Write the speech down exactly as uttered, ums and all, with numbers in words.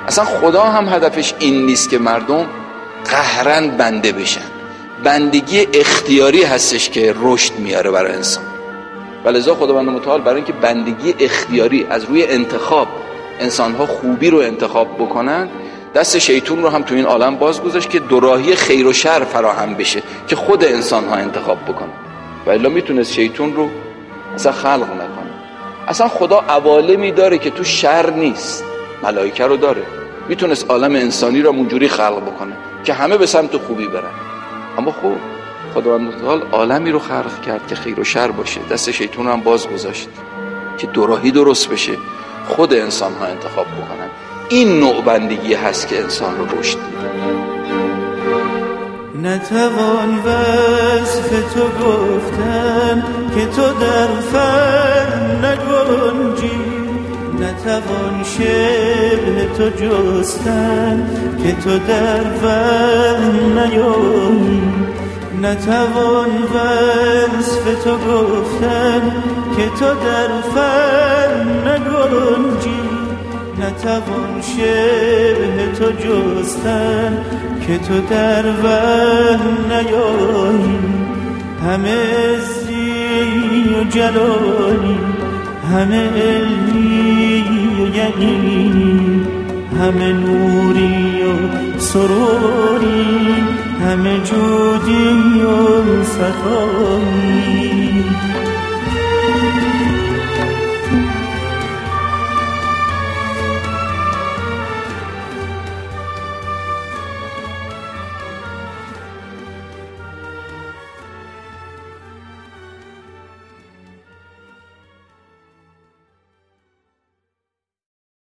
اصلا خدا هم هدفش این نیست که مردم قهرن بنده بشن. بندگی اختیاری هستش که رشد میاره برای انسان. ولذا خداوند متعال برای اینکه بندگی اختیاری از روی انتخاب انسانها خوبی رو انتخاب بکنن، دست شیطون رو هم تو این عالم باز گذاشت که دوراهی خیر و شر فراهم بشه که خود انسانها انتخاب بکنن. و الا میتونست شیطون رو اصلا خلق نکنه. اصلا خدا عوالمی داره که تو شر نیست، ملائکه رو داره، میتونست عالم انسانی رو اونجوری خلق بکنه که همه به سمت خوبی برن. اما خب خداوند متعال عالمی رو خلق کرد که خیر و شر باشه، دست شیطون رو هم باز گذاشت که دوراهی درست بشه، خود انسان ها انتخاب بکنن. این نوع بندگی هست که انسان رو رشد میده. نتوان وصف تو گفتن که تو در فهم نگنجی، نتوان شبه تو جستن که تو در وهم نیایی، نتوان وصف تو گفتن که تو در فهم نگنجی، نتوان شبه تو جستن که تو در وهم نیایی. همه عزی و جلالی، همه علمی و یقینی، همه نوری و سروری، همه جودی و سخایی.